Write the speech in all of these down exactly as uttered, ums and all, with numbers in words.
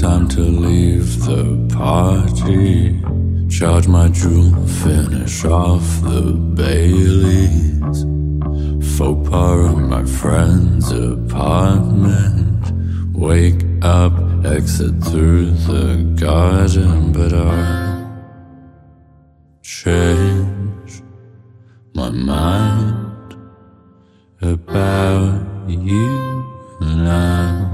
time to leave the party. Charge my jewel, finish off the Baileys. Faux pas in my friend's apartment. Wake up, exit through the garden. But I change my mind about you now.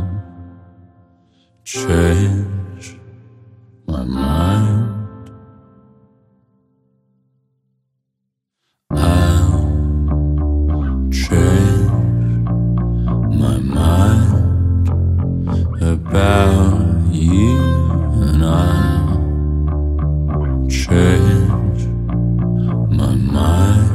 Change my mind. I'll change my mind about you, and I'll change my mind.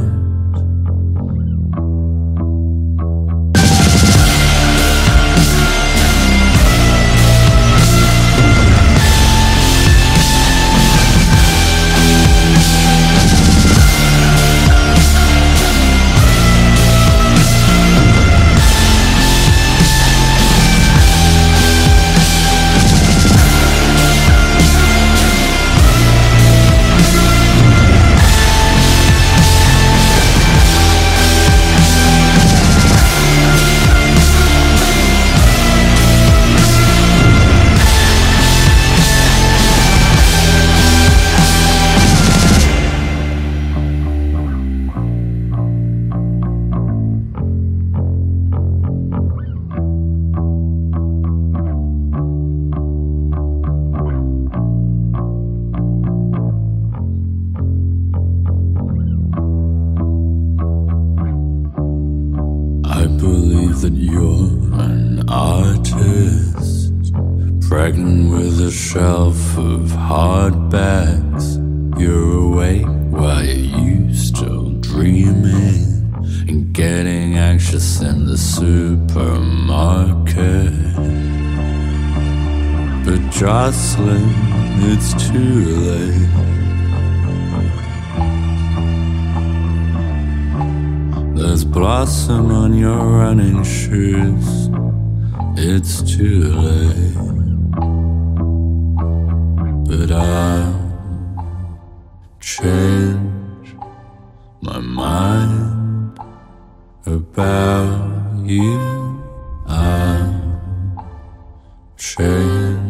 I believe that you're an artist, pregnant with a shelf of hardbacks. You're awake while you still dreaming and getting anxious in the supermarket. But Jocelyn, it's too late. There's blossom on your running shoes. It's too late. But I'll change my mind about you. I'll change